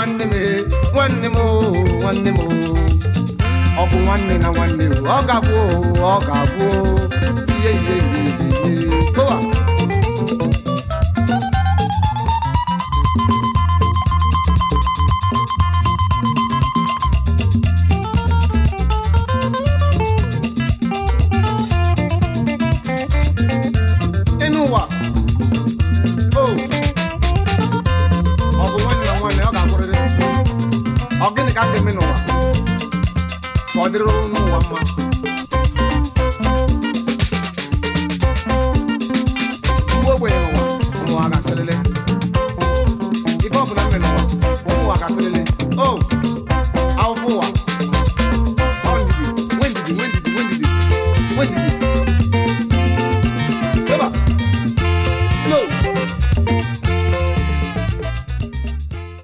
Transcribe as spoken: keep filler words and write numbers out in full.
nwanne m nwanne m nwanne m ọ bụ nwanne na nwanne ọ ga-abụ ọ ga-abụ ihe ihe ihe kowa Enuwa oh ọ bụ nwanne na nwanne ọ ga-abụrịrị ọ gịnị ka ga-eme n'ụwa ka ọ dịrị n'ụwa mma mgbe ogbenye n'ụwa ụmụnwa ga-asịrịrị ife ọ bụla mme n'ụwa ụmụnwa ga-asịrịrị o ahụhụ ụwa